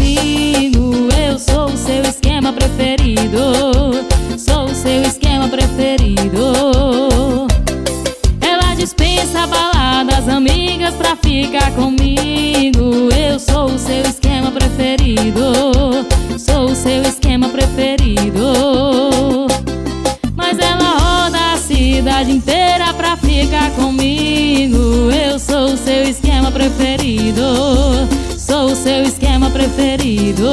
comigo, eu sou o seu esquema preferido. Sou o seu esquema preferido. Ela dispensa baladas, amigas pra ficar comigo. Eu sou o seu esquema preferido. Sou o seu esquema preferido. Mas ela roda a cidade inteira pra ficar comigo. Eu sou o seu esquema preferido. Sou o seu esquema preferido.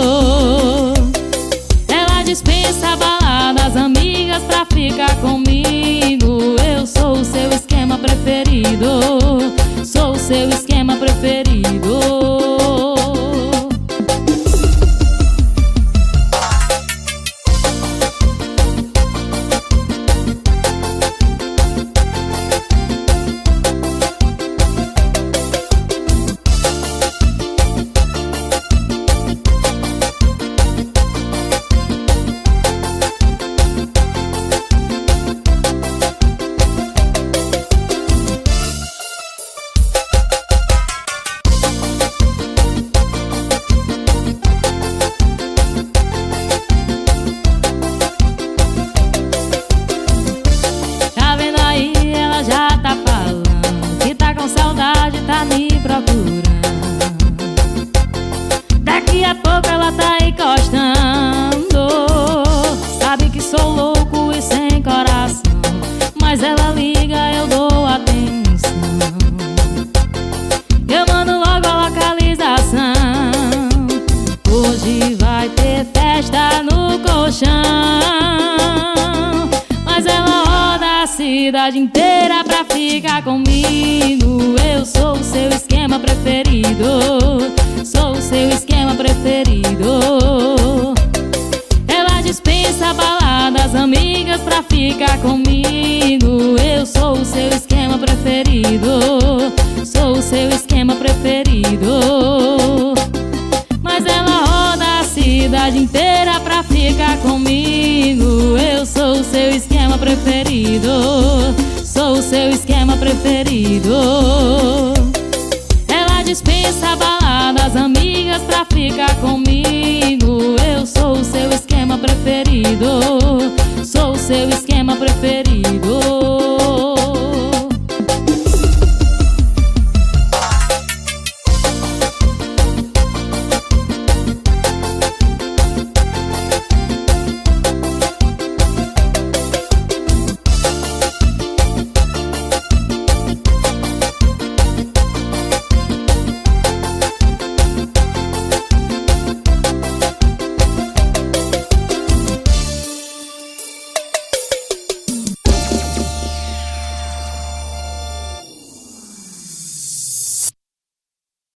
Ela dispensa baladas, amigas pra ficar comigo. Eu sou o seu esquema preferido. Sou o seu esquema preferido. Saudade tá me procurando. Daqui a pouco ela tá encostando. Sabe que sou louco e sem coração, mas ela liga, eu dou atenção. Eu mando logo a localização. Hoje vai ter festa no colchão. Mas ela roda a cidade inteira pra ficar comigo. Eu sou o seu esquema preferido. Sou o seu esquema preferido. Ela dispensa baladas, amigas pra ficar comigo. Eu sou o seu esquema preferido. Sou o seu esquema preferido. Mas ela roda a cidade inteira pra ficar comigo. Eu sou o seu esquema preferido. Sou o seu esquema preferido. Ela dispensa baladas, amigas pra ficar comigo. Eu sou o seu esquema preferido. Sou o seu esquema preferido.